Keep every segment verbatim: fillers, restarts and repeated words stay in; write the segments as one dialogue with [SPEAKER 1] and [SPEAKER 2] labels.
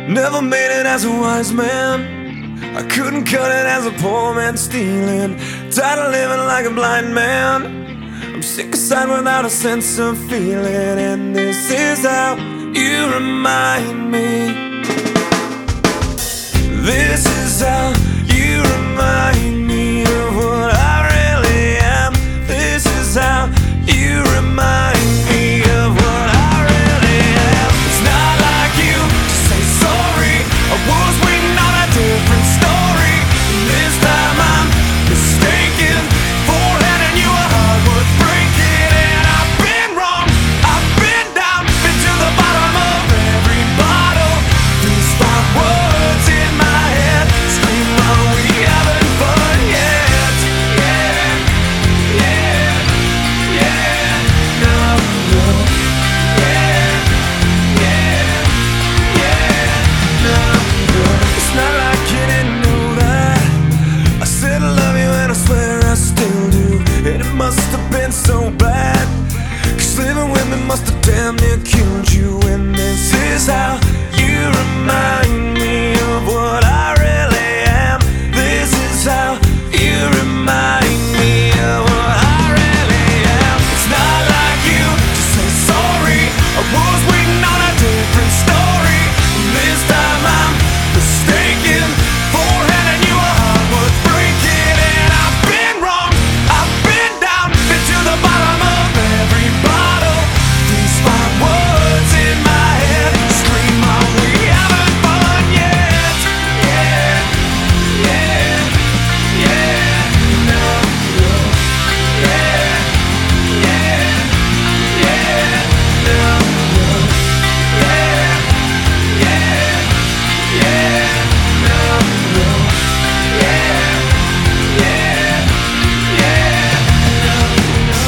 [SPEAKER 1] Never made it as a wise man. I couldn't cut it as a poor man stealing. Tired of living like a blind man. I'm sick aside without a sense of feeling. And this is how you remind me. This is how you remind me of what I really am. This is how you remind me of what I really am. It's not like you to say sorry. I was waiting on a different story. This time I'm mistaken for handing you a heart worth breaking. And I've been wrong, I've been down, been to the bottom of every bottle. These five words in my head scream, "Oh, we haven't fun yet." Yeah, yeah, yeah, no, no. Yeah, yeah, yeah, no, no. It's not like you didn't know that I said I love you and I swear I still do. And it must have been so bad, 'cause living with me must have damn near killed you. And this is how you remind me of what I really am. This is how you remind me of what I really am. It's not like you to say sorry. I was waiting on a different story. This time I'm mistaken for handing you a heart worth breaking. And I've been wrong, I've been down, been to the bottom of every bottle. These five words in my head scream, "Oh, we haven't fun yet." Yeah, yeah, yeah, no, no. Yeah, yeah, yeah, no, no. Yeah, yeah, yeah, no, no. Yeah, yeah, yeah, no, no.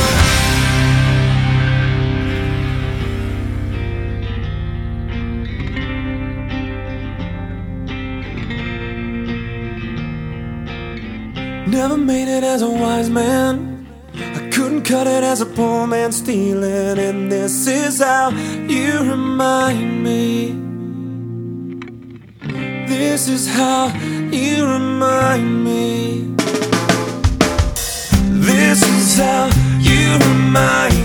[SPEAKER 1] Never made it as a wise man. I couldn't cut it as a poor man stealing. And this is how you remind me. This is how you remind me. This is how you remind me.